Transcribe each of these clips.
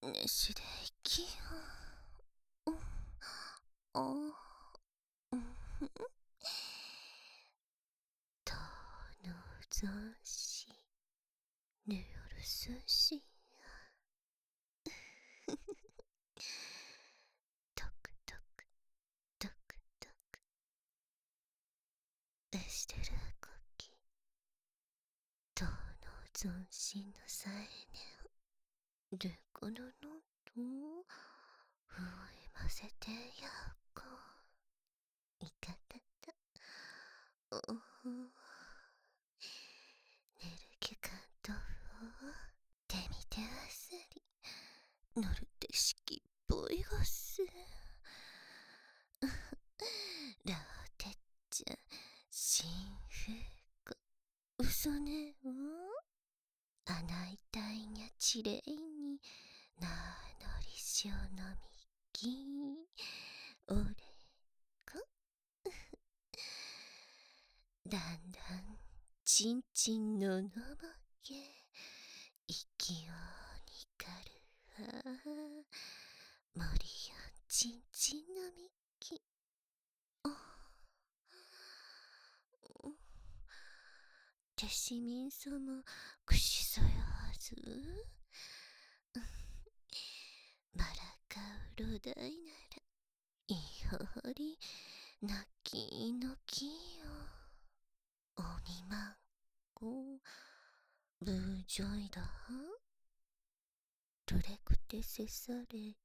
寝しできよ。うん。あうん。とのざんし、ねよるすしや。トクトク、トクトク。してるこき。とのざんしのさえねを、でこののと、ふえませてやこ。いかたた。おほ。寝る気感とを、てみてあさり。乗るってしきっぽいごす。ラーテッチャ、新婦子。嘘ねをあないたいにゃちれいに、なのりしおのみき。おれこ。だんだん、ちんちんののもげ。息をにかるわ。森よちんちんのみき。てしみんさま、くしそやはず。バラかうろだいなら、いやはり、なきのきよ。おにまんこ、ぶうじょいだ。どれくてせされい。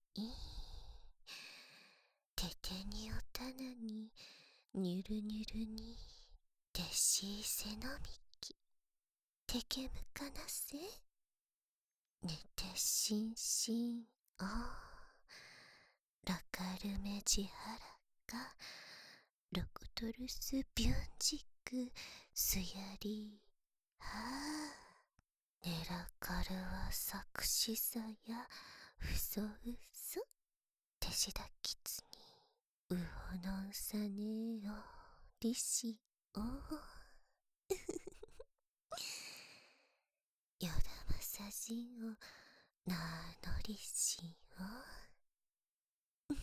ててにおたなに、にゅるにゅるに、てしいせのみき。てけむかなせ。ねてしんしんお。らかるめじはらか。ろことるすびゅんじく。すやり。はあ。ねらかるはさくしさや。うそうそ。てしだきつに。うほのんさねお。りしお。よだまさじんを。なのりしお。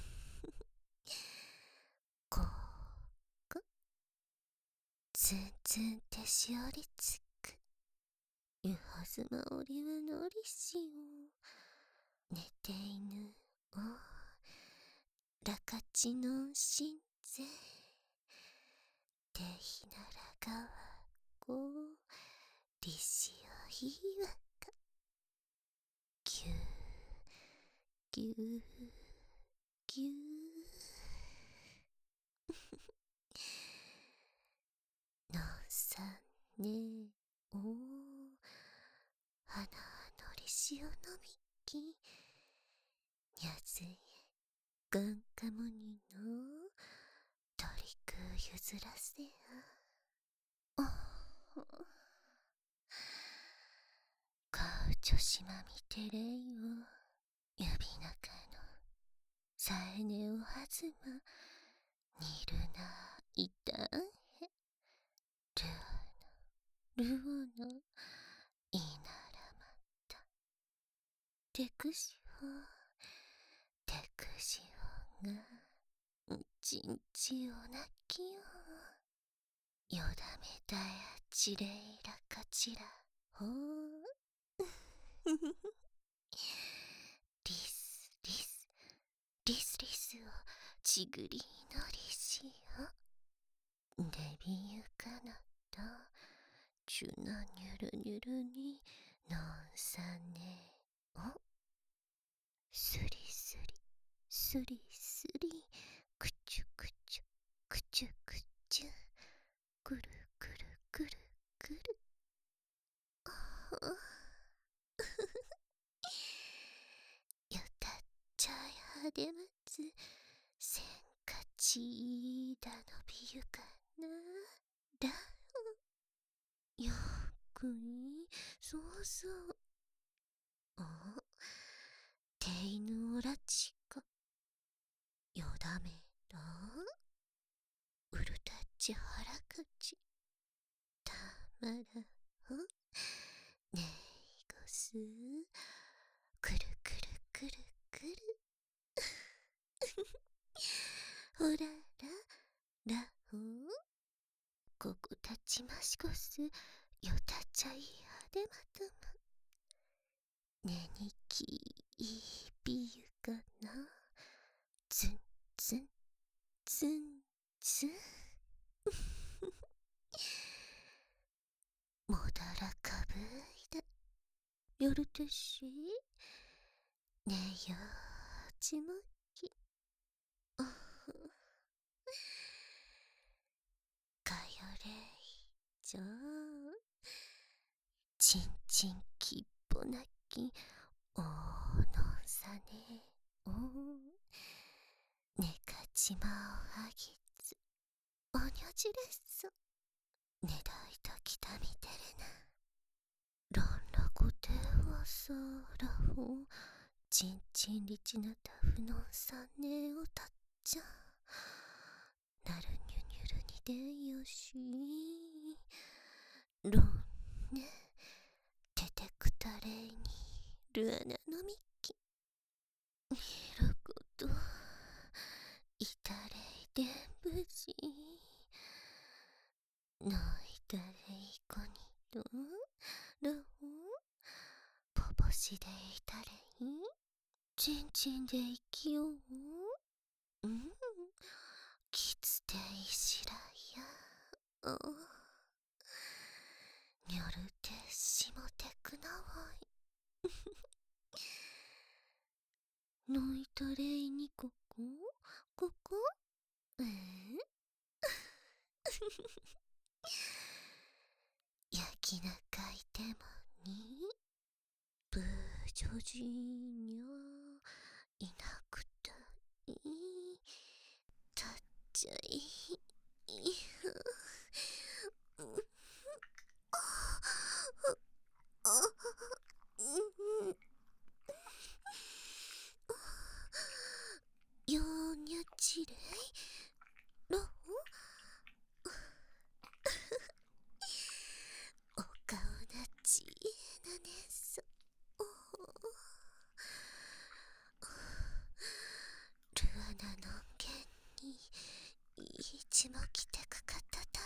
こく。つんつんてしおりつく。ゆはずまおりはのりしお。ねていぬお。らかちのんしんぜ。てひならがわこ。りしおひわか。ぎゅーぎゅーぎゅー。のんさんねお。はなのりしおのみき。にゃずえがんかもにの。とりくゆずらせあ。かうちょしまみてれいを。ゆびなかの。さえねおはずま。にるないたんへ。るおの。いならまた。てくしほ。てくしほが。ちんちおなきよ。よだめだやちれいらかちらほう。リスリスリスリスをちぐりのりしお。でびゆかなとちゅなにゅるにゅるにのんさねお。すりすりすりすりくちゅくちゅくちゅくちゅくるくるくるくる。よたっちゃやでまつ。せんかちだのびゆかな。だよくい。そうそう。お。ていぬおらちか。よだめだ。うるたちはらかち。たまらほ。ねいごす。くるくるくるほらら、ラホー。ここ立ちましこす、よたっちゃいはでまとむ。ねにきいびゆかな。ツンツン、ツンツン。もだらかぶいだ。夜とし、ねよちもき。かよれいじょう。ちんちんきっぽなき、おのんさね。おねかちまおはぎつ。おにょじれっそ。ねだいときたみてるな。らんらこてはさらほ。ちんちんりちなたふのんさねおたっちゃ。なるにゅにゅるにでんよし。ろんね。ててくたれいにるあなのみき。みること。いたれいでんぶじ。のいたれいこにと。らほ。ぽぽしでいたれい。ちんちんでいきよう。うん。きつていしらや。にょるてしもてくなわい。のいたれいにここここやきなかいてもにぶじょじにゃいなくたいたっちゃいよにゃちれいろおかおなちなねそルアナのんけんにいちもきてくかただ。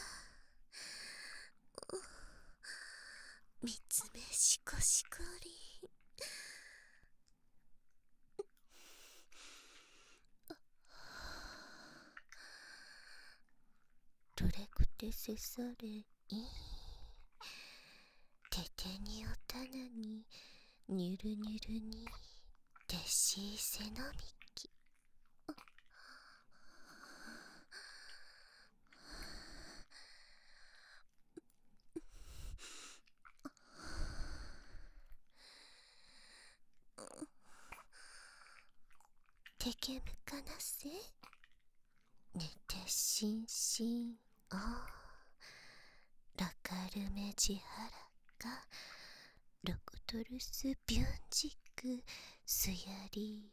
みつめしこしこり。どれくてせされい。ててにおたなににゅるにゅるにてしせのみき。てけむかなせねてしんしんおらかるめじはらかろことるすびゅんじくすやり。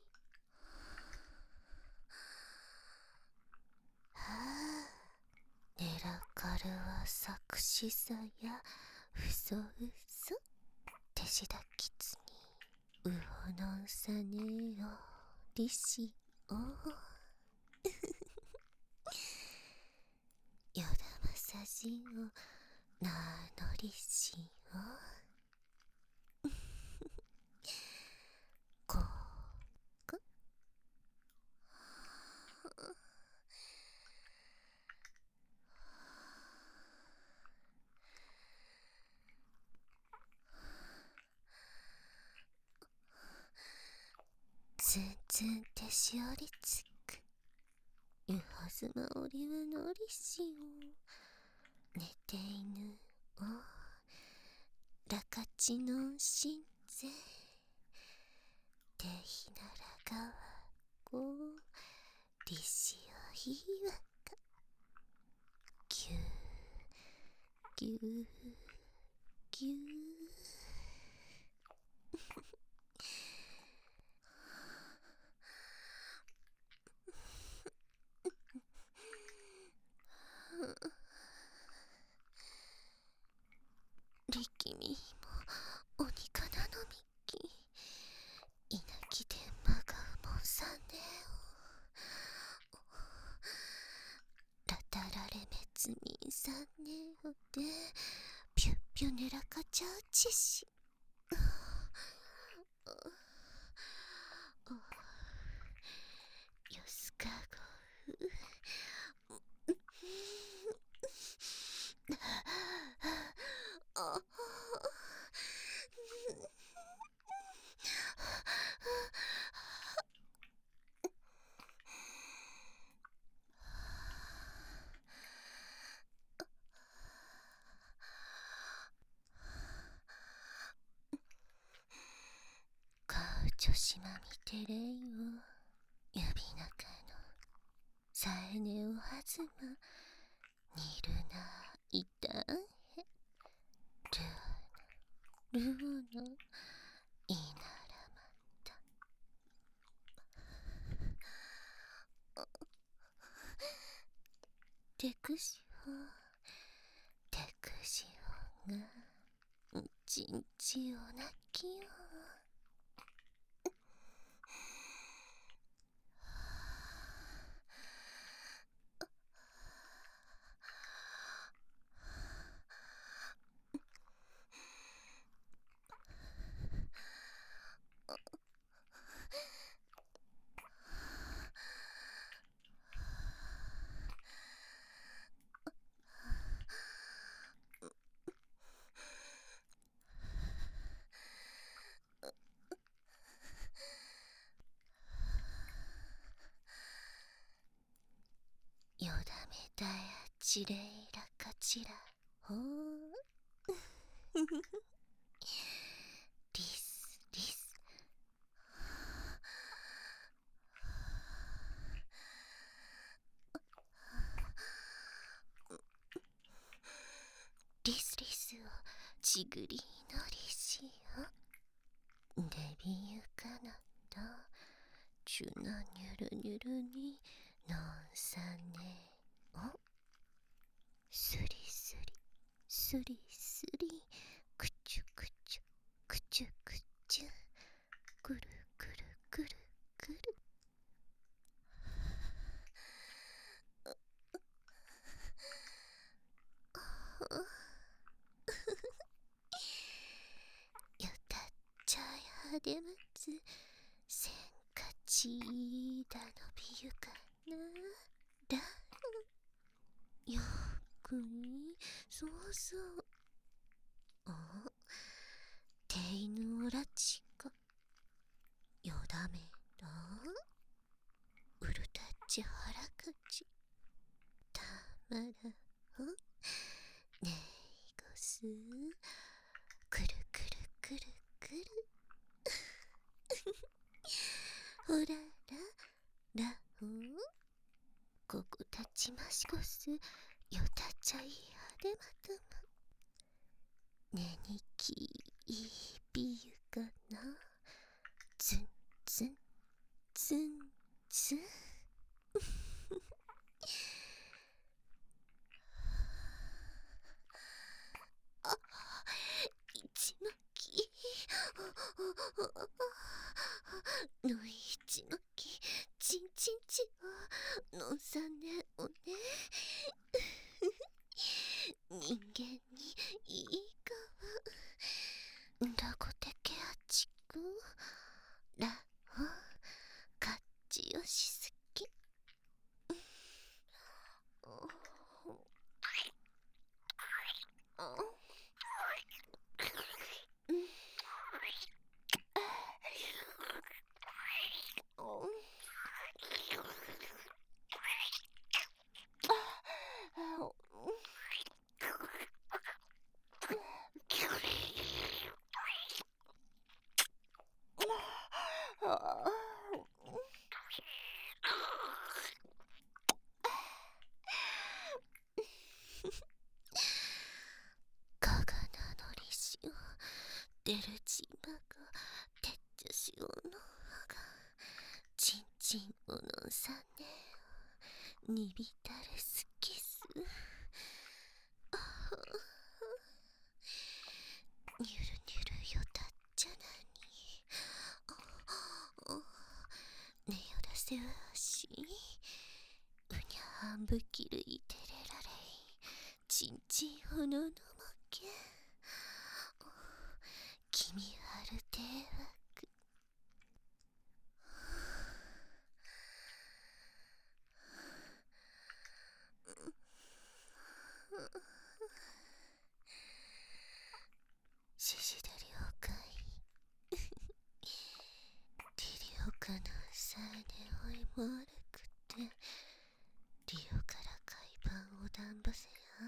はあ、ねらかるはさくしさやうそうそてしだきつにうほのんさねおりしおよだまさじおなのりしおここツンツンてしおりつくゆはずまおりはのりしおねていぬおらかちのんしんぜてひならがわこりしおひわかぎゅぎゅぎゅりきみもおにかなのみきいなきでんまがうもんさんねぬらかちゃうちし。よすかご顔ちょしまみてれいを指中のさえねをはずまにるないたんへルーのいならまたてくしほがちんちおなきよ。よだめだやちれいらかちらほリスリスリスリスをちぐりのりしよデビユかなとチュナニュルニュルにのんさねおスリスリスリスリくちゅくちゅくちゅくちゅくるくるくるくるよたっちゃやでまつせんかちだのびゆかなだよくにそうそうおていぬおらちかよだめだうるたちはらかちたまらほねいごすくるくるくるくるほらららほここたちましごすよたちゃいはでまたまねにきいびゆかなつんつんつんつんあいちまきのいちまきちんちんちはのんさねおね人間にいいかわらごてけあちくらほかっちよしすきかがなのりしを出るちまがてっちょしおのはがちんちんおのんさねにびたるすきすにゅるにゅるよたっちゃなにねよだせわしうにゃはんぶきるいてれられいちんちんおののまけ悪くてリオから海パンをだんばせや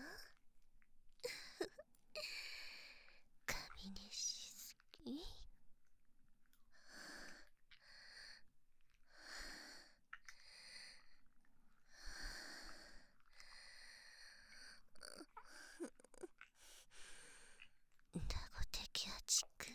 神にしすぎだごてきゃちく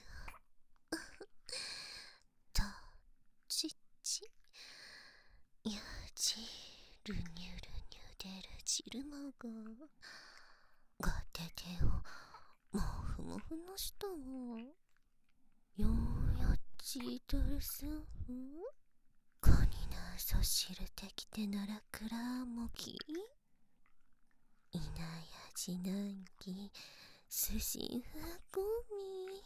とちちやじるにゅるにゅでるじるまがててをもふもふのしたわようやちとるすんこになそしるてきてならくらもきいなやじなんきすしんふこみ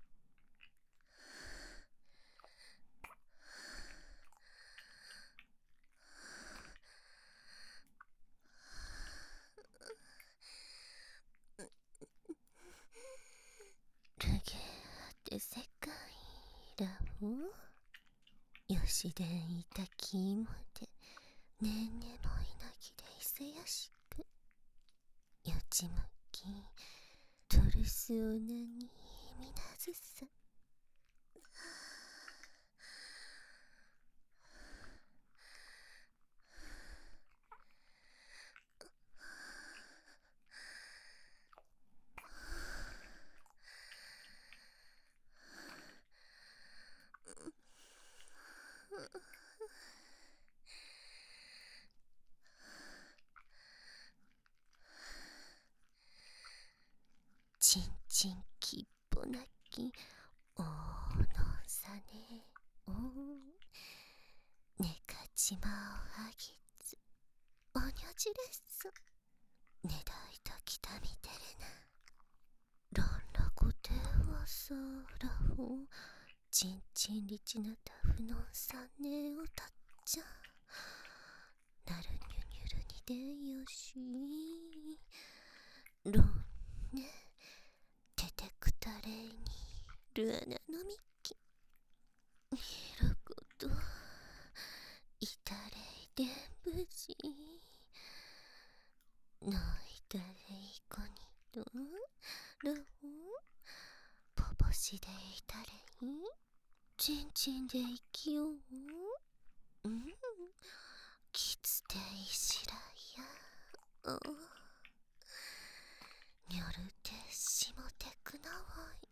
るげあって世界らをよしでんいたきもでねんねもいなきでいせやしくよちむきとるすおなにみなずさちんちんきっぽなきおのんさねおねかちまおはぎつおにょじれっそねだいたきたみてれならんらこてはさらほちんちんりちなたふのんさねおたっちゃなるにゅにゅるにでんよしろんねててくたれにるあなのみきみることいたれいでんぶじのいたれいこにとるほぽぽしでいたれいちんちんでいきようきつでいしらやにょるてしもてくなわい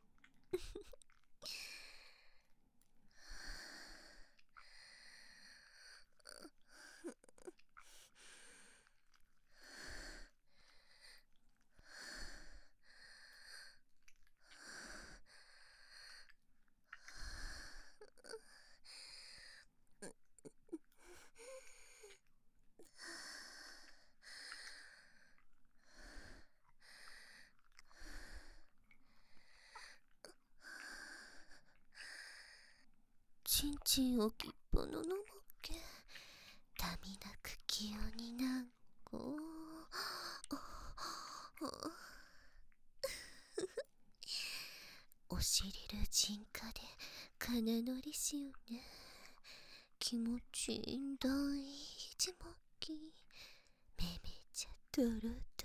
ちんちんおきっぽののもけたみなくきよになんこおしりるじんかでかなのりしよね気持ちいいんだいちもきめめちゃとろと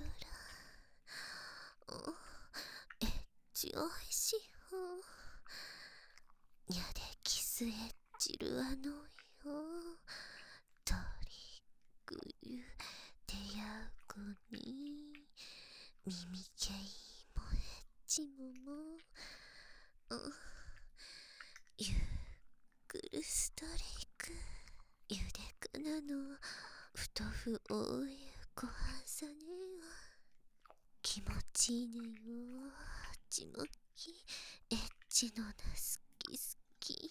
ろえっちおいしいほにゃでキスエッチるあのよとりくゆてやこにみみけいもエッチももゆっくるストリークゆでかなのふとふおうゆごはんさねは気持ちいいねよちもきエッチのなすきすき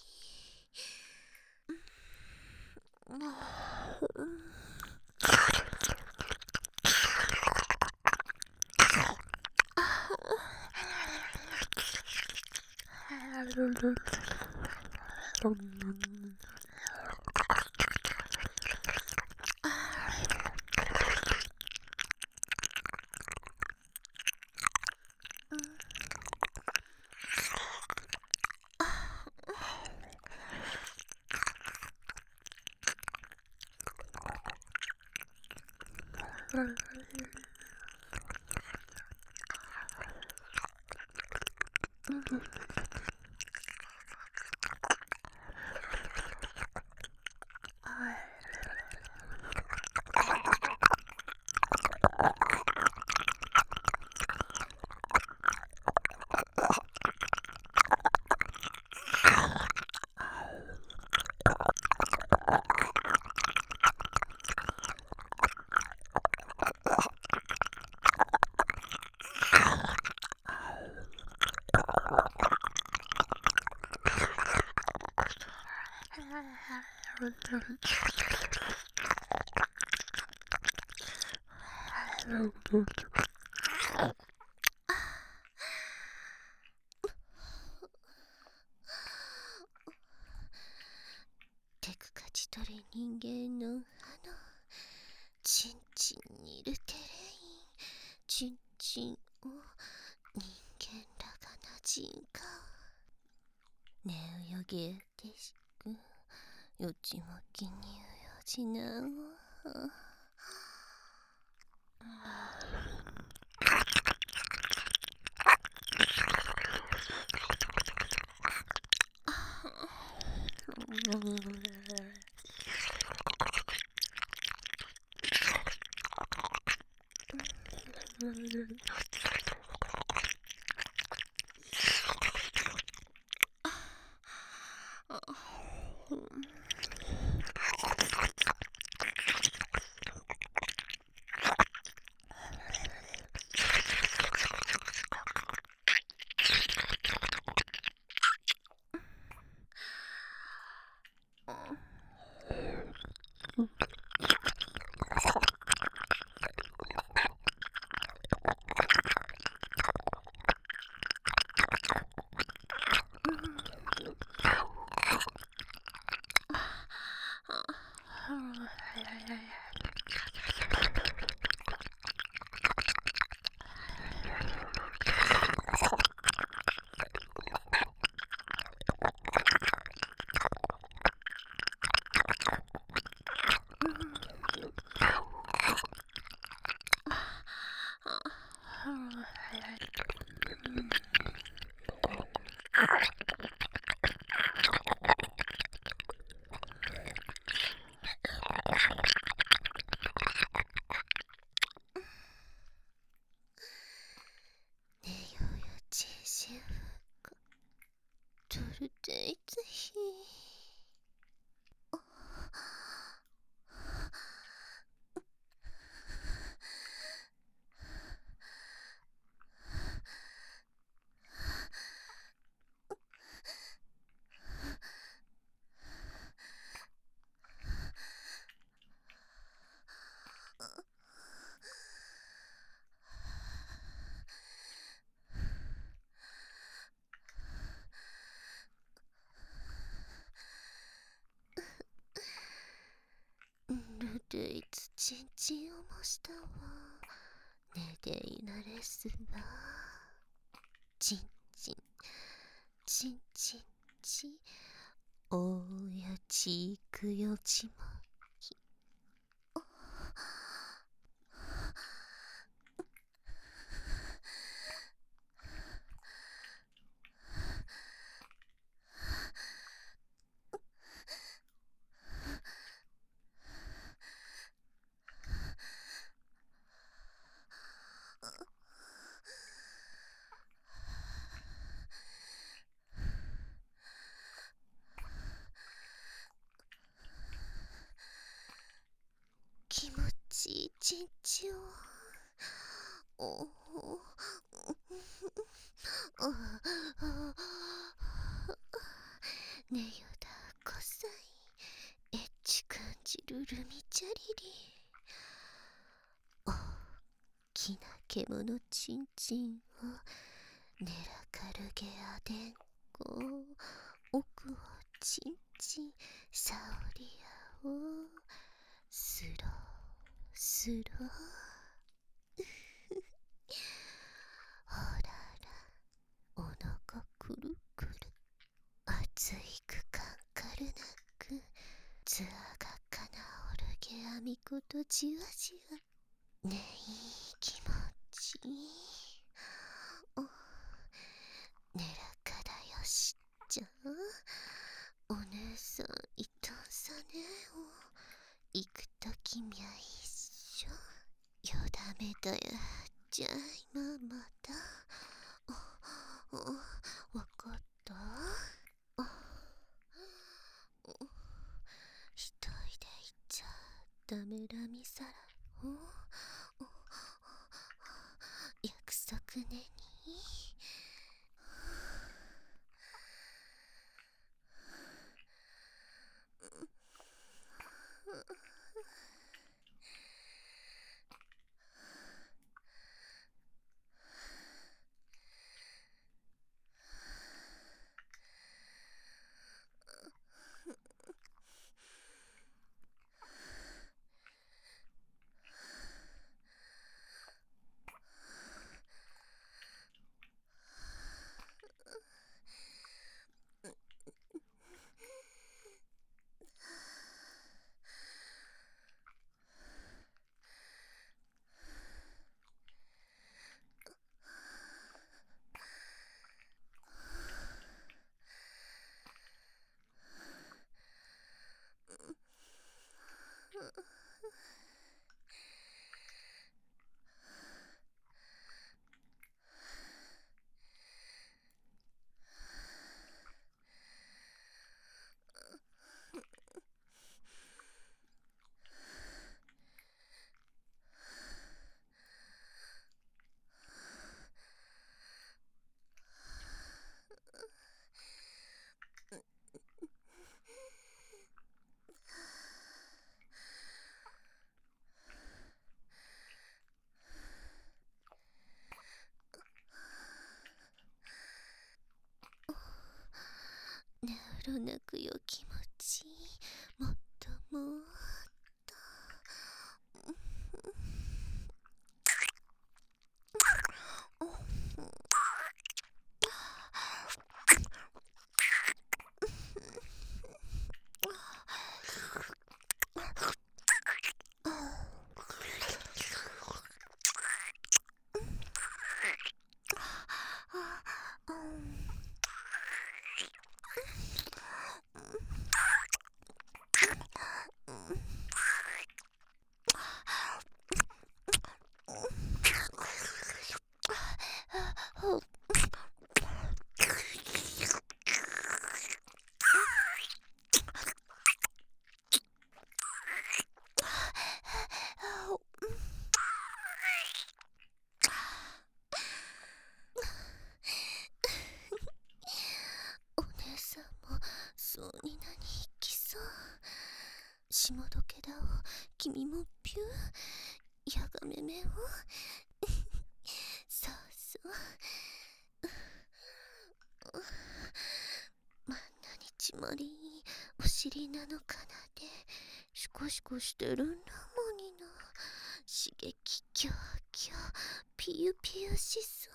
テクかち取り人間のチンチンにいるテレイン、チンチンを人間らがなじんか。ねえ泳げてしく、よちもきにうよじなお。ねよよちしふかとるていつひ。ルルいつちんちんをもしたわ。ねでいられすわ。ちんちん、ちんちんち、おやちくよちまき。気持ちいいちんちんを。おお。ねよだこさい、エッチ感じるルミチャリリ。おっきな獣ちんちんをねらかるげあでんこ、奥をちんちんさおりあお、スロースロー。ほららおなかくるくる、熱いくかんかるなく、つあがかなおるげあみことじわじわ。 ね、いい気持ちいい。お、ねらかだよしちゃん。お姉さんいたんさねを行くときみゃ一緒。よだめだよじゃいままだ。わかった。一人で行っちゃダメラミサラ。約束ねに。ねるなくよ気持ちいい。もっともっと。お姉さんもそうになに行きそう。霜解けだを君もピューやがめめを。そうそう。まんなにちまりお尻なのかなでシコシコしてるんだもにな。刺激キャーキャーピユピユしそう。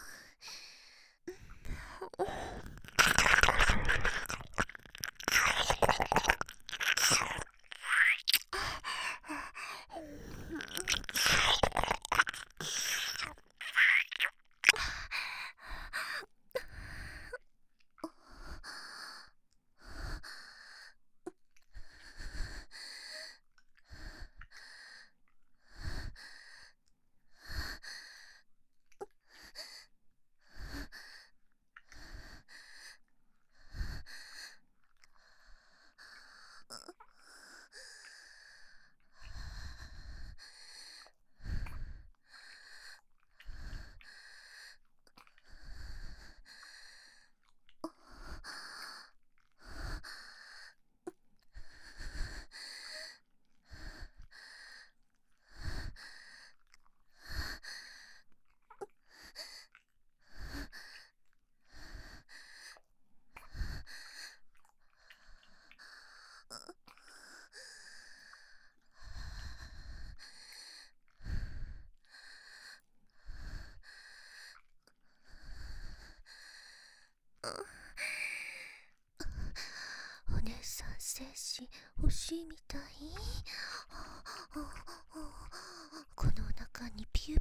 お姉さん精子欲しいみたい。このお腹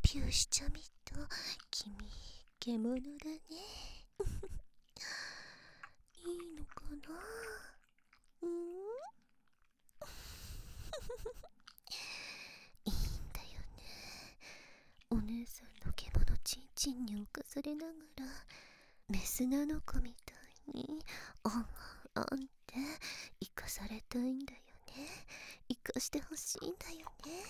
ピューしちゃみと、君、獣だね。いいのかな。いいんだよね。お姉さんの獣チンチンに侵されながら、メスナの子みたいに、あんあんって生かされたいんだよね。生かしてほしいんだよね。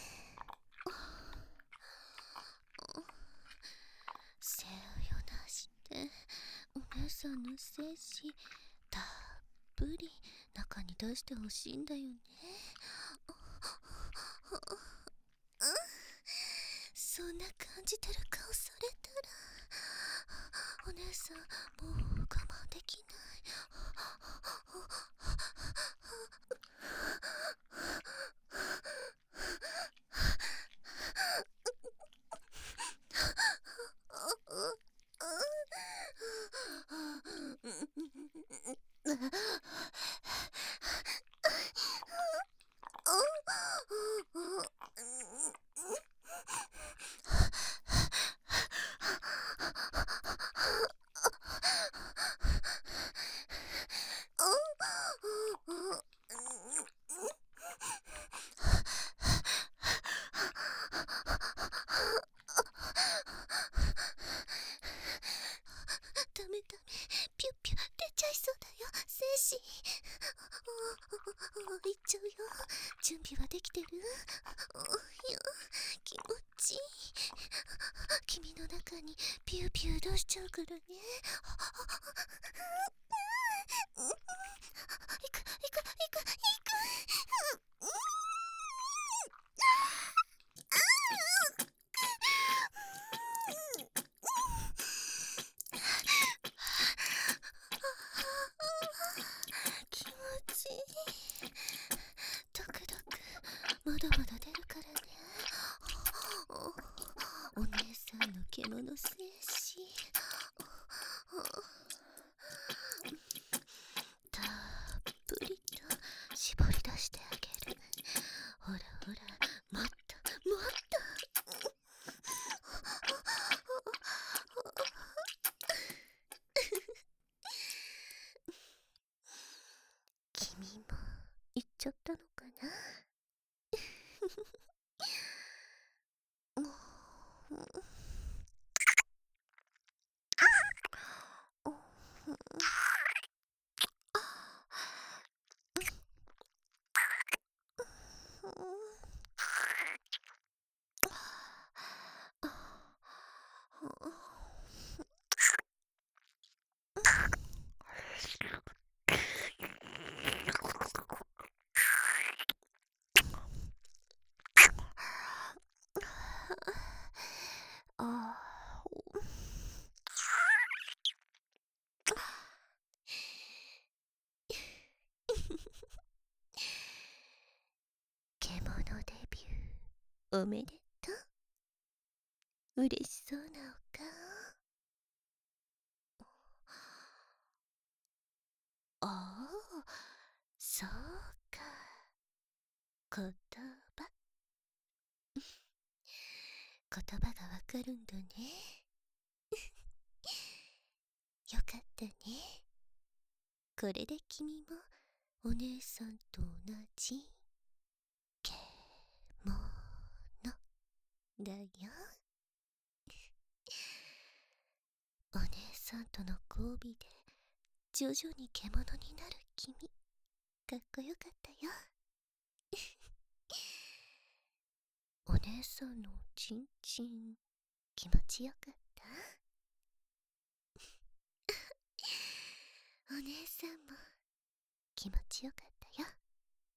精をなして、お姉さんの精子、たっぷり中に出してほしいんだよね。そんな感じてる顔されたら、お姉さんもう我慢できない。ダメダメ、ピュッピュ出ちゃいそうだよ、精子。いっちゃうよ。準備はできてる？いや、気持ちいい。君の中にピューピュー出しちゃうからね。いくいくいくいく。気持ちいい。ドクドクまだまだ出るからね。お姉さんの獣精子、たっぷりと絞り出してあげる。ほらほら、もっともっと。君も行っちゃったのかな。獣デビューおめでとう。嬉しそうなお顔。ああ、そうか。言葉。言葉がわかるんだね。よかったね。これで君もお姉さんと同じけものだよ。お姉さんとの交尾で徐々に獣になる君、かっこよかったよ。お姉さんのチンチン気持ちよかった？お姉さんも気持ちよかっ